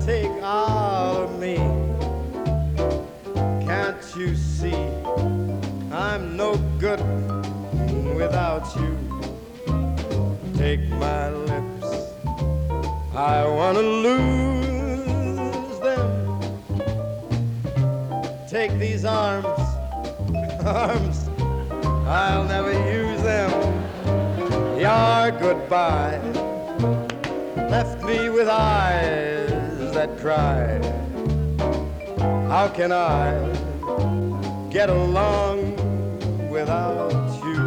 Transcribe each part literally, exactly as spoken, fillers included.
take all of me. Can't you see I'm no good without you? Take my lips, I wanna lose them. Take these arms, arms, I'll never use them. Your goodbye left me with eyes that cry. How can I get along without you?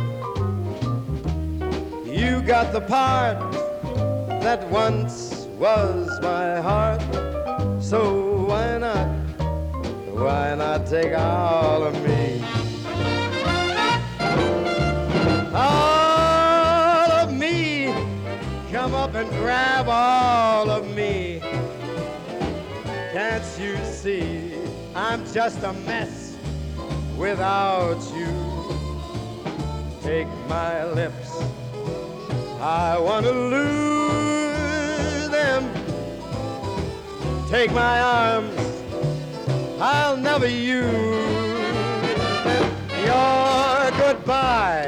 You got the part that once was my heart, so why not, why not take all of me? All of me, come up and grab all of me. Can't you see I'm just a mess without you? Take my lips, I want to lose them. Take my arms, I'll never use them. Your goodbye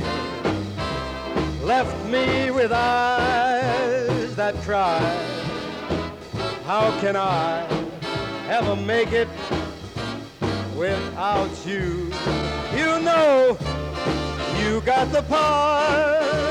left me with eyes that cry. How can I ever make it without you? You know you got the part